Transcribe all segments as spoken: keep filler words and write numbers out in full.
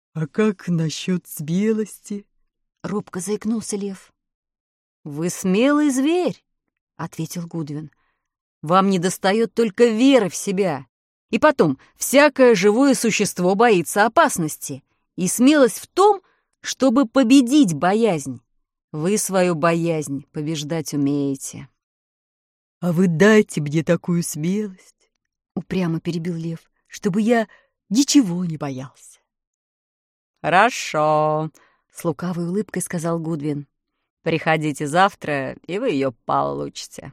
«А как насчет смелости?» — робко заикнулся лев. «Вы смелый зверь», — ответил Гудвин. «Вам недостает только веры в себя. И потом, всякое живое существо боится опасности. И смелость в том, чтобы победить боязнь. Вы свою боязнь побеждать умеете». «А вы дайте мне такую смелость», — упрямо перебил лев, «чтобы я ничего не боялся». «Хорошо», — с лукавой улыбкой сказал Гудвин. «Приходите завтра, и вы ее получите».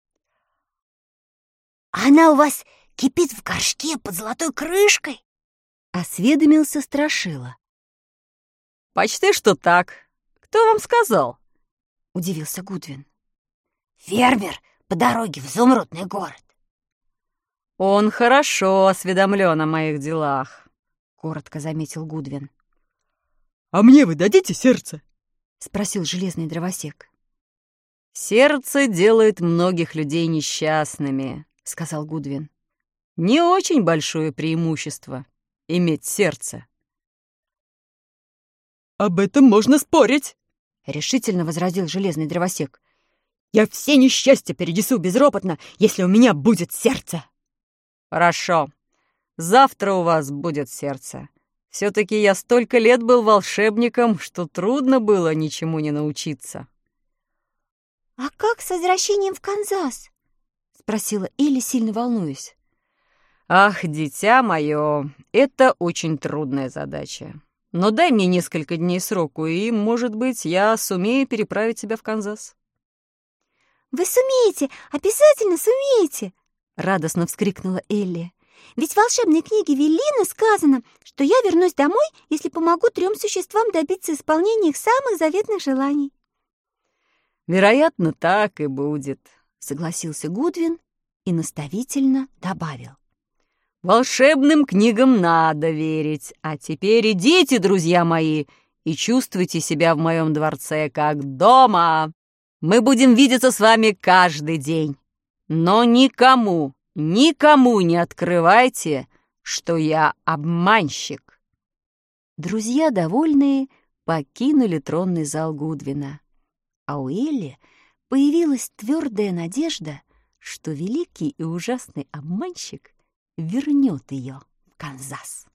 «Она у вас кипит в горшке под золотой крышкой?» — осведомился Страшила. «Почти что так. Кто вам сказал?» — удивился Гудвин. «Фермер по дороге в изумрудный город». «Он хорошо осведомлен о моих делах», — коротко заметил Гудвин. «А мне вы дадите сердце?» — спросил железный дровосек. «Сердце делает многих людей несчастными», — сказал Гудвин. «Не очень большое преимущество — иметь сердце». «Об этом можно спорить», — решительно возразил железный дровосек. «Я все несчастья перенесу безропотно, если у меня будет сердце». «Хорошо. Завтра у вас будет сердце. Все-таки я столько лет был волшебником, что трудно было ничему не научиться». «А как с возвращением в Канзас?» — спросила Элли, сильно волнуясь. «Ах, дитя мое, это очень трудная задача. Но дай мне несколько дней сроку, и, может быть, я сумею переправить тебя в Канзас». «Вы сумеете, обязательно сумеете!» — радостно вскрикнула Элли. «Ведь в волшебной книге Веллина сказано, что я вернусь домой, если помогу трем существам добиться исполнения их самых заветных желаний». «Вероятно, так и будет», — согласился Гудвин и наставительно добавил. «Волшебным книгам надо верить. А теперь идите, друзья мои, и чувствуйте себя в моем дворце как дома. Мы будем видеться с вами каждый день. Но никому, никому не открывайте, что я обманщик». Друзья, довольные, покинули тронный зал Гудвина. А у Элли появилась твердая надежда, что великий и ужасный обманщик вернет ее в Канзас.